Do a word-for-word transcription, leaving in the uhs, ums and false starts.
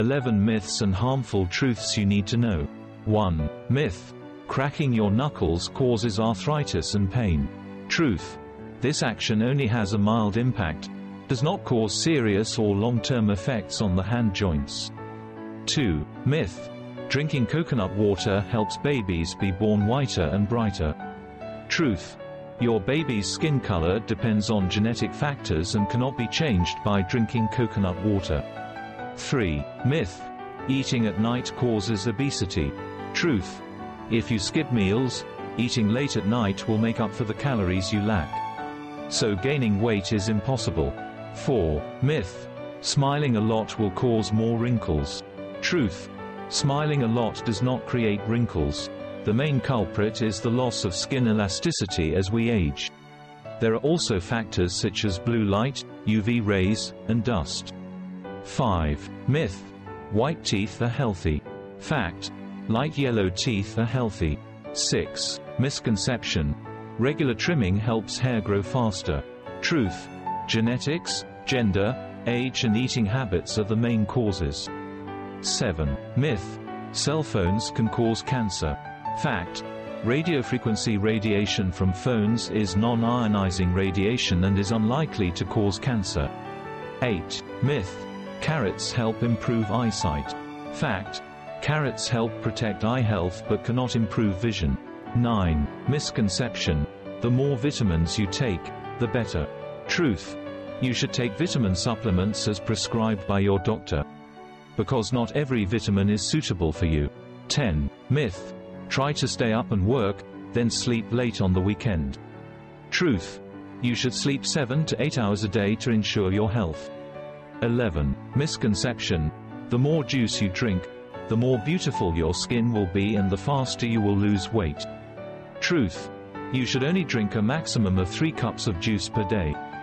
eleven Myths and harmful truths you need to know. one. Myth: cracking your knuckles causes arthritis and pain. Truth: this action only has a mild impact, does not cause serious or long-term effects on the hand joints. two. Myth: drinking coconut water helps babies be born whiter and brighter. Truth: your baby's skin color depends on genetic factors and cannot be changed by drinking coconut water. three. Myth: eating at night causes obesity. Truth: if you skip meals, eating late at night will make up for the calories you lack. So gaining weight is impossible. four. Myth: smiling a lot will cause more wrinkles. Truth: smiling a lot does not create wrinkles. The main culprit is the loss of skin elasticity as we age. There are also factors such as blue light, U V rays, and dust. five. Myth: white teeth are healthy. Fact: light yellow teeth are healthy. six. Misconception: regular trimming helps hair grow faster. Truth: genetics, gender, age and eating habits are the main causes. seven. Myth: cell phones can cause cancer. Fact: radiofrequency radiation from phones is non-ionizing radiation and is unlikely to cause cancer. eight. Myth: carrots help improve eyesight. Fact: carrots help protect eye health but cannot improve vision. nine. Misconception: the more vitamins you take, the better. Truth: you should take vitamin supplements as prescribed by your doctor, because not every vitamin is suitable for you. ten. Myth: try to stay up and work, then sleep late on the weekend. Truth: you should sleep seven to eight hours a day to ensure your health. eleven. Misconception: the more juice you drink, the more beautiful your skin will be and the faster you will lose weight. Truth: you should only drink a maximum of three cups of juice per day.